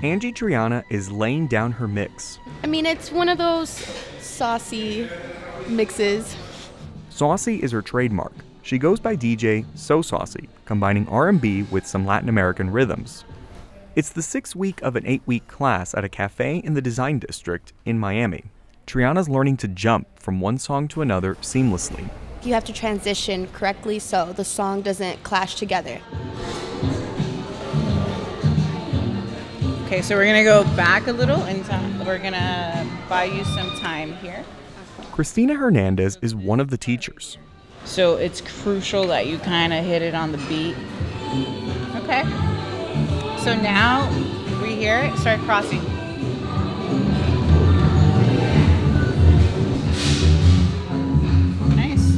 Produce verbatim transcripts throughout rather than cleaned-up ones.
Angie Triana is laying down her mix. I mean, it's one of those saucy mixes. Saucy is her trademark. She goes by D J So Saucy, combining R and B with some Latin American rhythms. It's the sixth week of an eight-week class at a cafe in the Design District in Miami. Triana's learning to jump from one song to another seamlessly. You have to transition correctly so the song doesn't clash together. Okay, so we're gonna go back a little and uh, we're gonna buy you some time here. Christina Hernandez is one of the teachers. So it's crucial that you kind of hit it on the beat. Okay. So now we hear it, start crossing. Nice.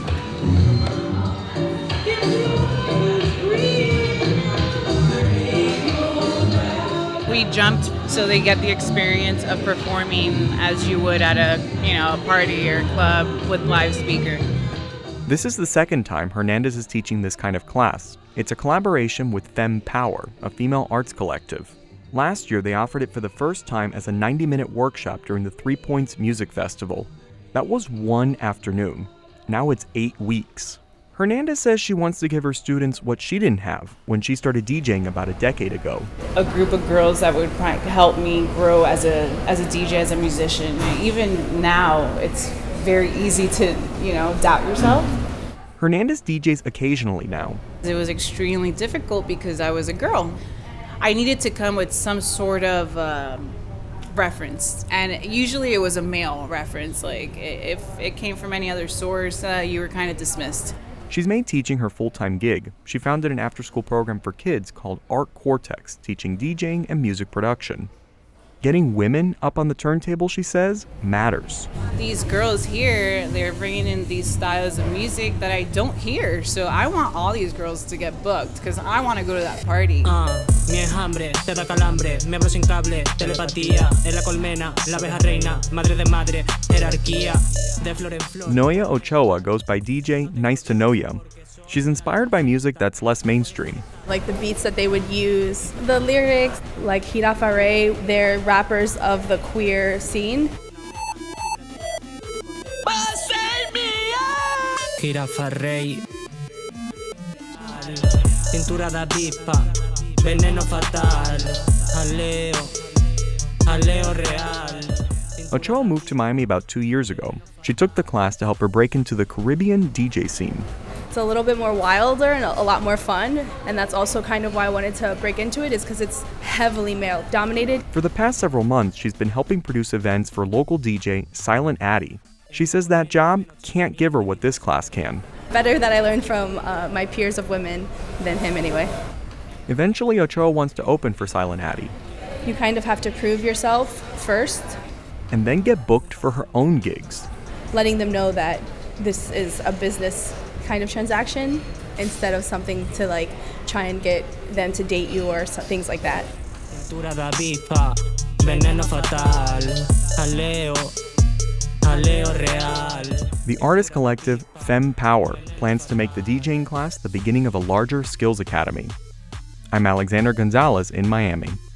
We jumped so they get the experience of performing as you would at a, you know, a party or club with live speaker. This is the second time Hernandez is teaching this kind of class. It's a collaboration with Fem Power, a female arts collective. Last year, they offered it for the first time as a ninety-minute workshop during the Three Points Music Festival. That was one afternoon. Now it's eight weeks. Hernandez says she wants to give her students what she didn't have when she started DJing about a decade ago. A group of girls that would help me grow as a as a D J, as a musician. Even now, it's very easy to, you know, doubt yourself. Hernandez D Js occasionally now. It was extremely difficult because I was a girl. I needed to come with some sort of um, reference, and usually it was a male reference. Like if it came from any other source, uh, you were kind of dismissed. She's made teaching her full-time gig. She founded an after-school program for kids called Art Cortex, teaching DJing and music production. Getting women up on the turntable, she says, matters. These girls here, they're bringing in these styles of music that I don't hear. So I want all these girls to get booked because I want to go to that party. Uh, mi enjambre, te da calambre, me abro sin cable, telepatía, en la colmena, la abeja reina, madre de madre, jerarquía, de flor en flor. Noya Ochoa goes by D J Nice to Know Ya. She's inspired by music that's less mainstream. Like the beats that they would use, the lyrics, like Hira Faray, they're rappers of the queer scene. Hira Faray, pintura da pipa, veneno fatal, jaleo, jaleo real. Ochoa moved to Miami about two years ago. She took the class to help her break into the Caribbean D J scene. It's a little bit more wilder and a lot more fun, and that's also kind of why I wanted to break into it, is because it's heavily male dominated. For the past several months, she's been helping produce events for local D J Silent Addy. She says that job can't give her what this class can. Better that I learned from uh, my peers of women than him anyway. Eventually, Ochoa wants to open for Silent Addy. You kind of have to prove yourself first. And then get booked for her own gigs. Letting them know that this is a business kind of transaction instead of something to like try and get them to date you or so, things like that. The artist collective Fem Power plans to make the DJing class the beginning of a larger skills academy. I'm Alexander Gonzalez in Miami.